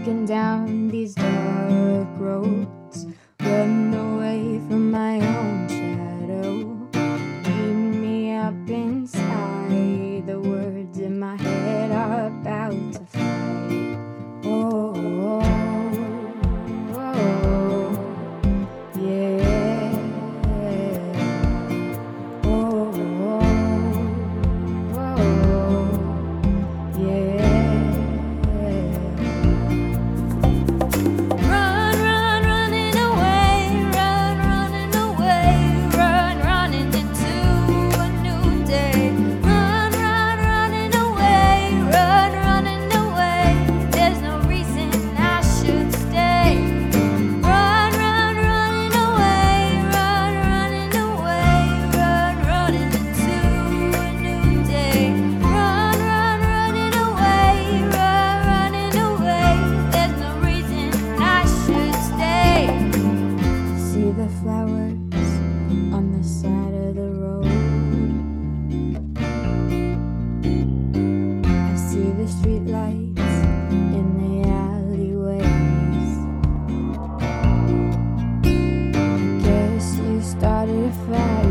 walking down these dark roads, run away from my own shadow. Keep me up inside, the words in my head are about to fight. Oh, oh, oh, yeah. Oh, oh, oh, yeah. The flowers on the side of the road, I see the street lights in the alleyways. Guess you started a fire.